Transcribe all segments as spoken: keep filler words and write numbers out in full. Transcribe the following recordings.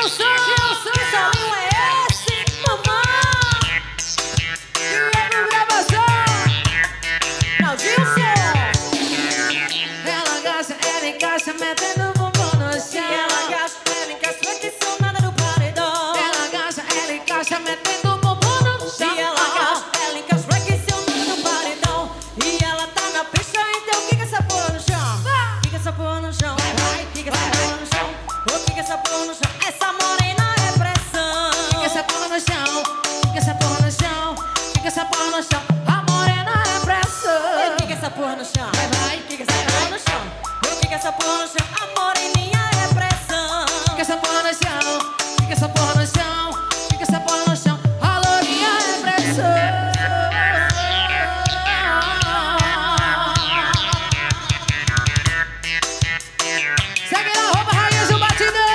Metendo bumbum no chão. Ela agacha, ela encaixa, flexionada no paredão. Ela agacha, ela encaixa, metendo bumbum no chão. E ela agacha, ela encaixa, flexionada no paredão. E ela tá na pista, então quica essa porra no chão. Quica essa porra no chão. Vai, vai, quica essa porra no chão. Oh, quica essa porra no chão. Essa morena é pressão. Quica essa porra no chão. Quica essa porra no chão. Quica essa porra no chão. A morena é pressão. Quica essa porra no chão. Vai, vai, quica essa porra no chão. Fica essa porra no chão, a moreninha é pressão. Fica essa porra no chão, fica essa porra no chão, fica essa porra no chão, a lourinha é pressão. Segue na roupa, raiz do batidão.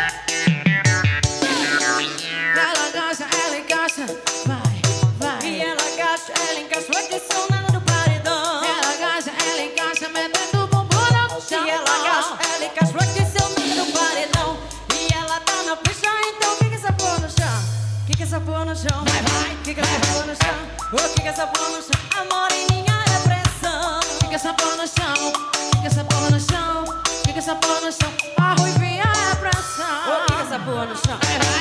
Ela agacha, ela encaixa, vai, vai. E ela agacha, ela encaixa, flexionada no paredão. Ela agacha, ela encaixa, metendo e ela agacha, ela encaixa, flexionada no paredão. E ela tá na pista, então quica essa porra no chão. Quica essa porra no chão. Vai, vai, quica essa porra no chão. Oh, quica essa porra no chão. A moreninha é pressão. Quica essa porra no chão. Quica essa porra no chão. Quica essa porra no chão. A ruivinha é pressão. Oh, quica essa porra no chão.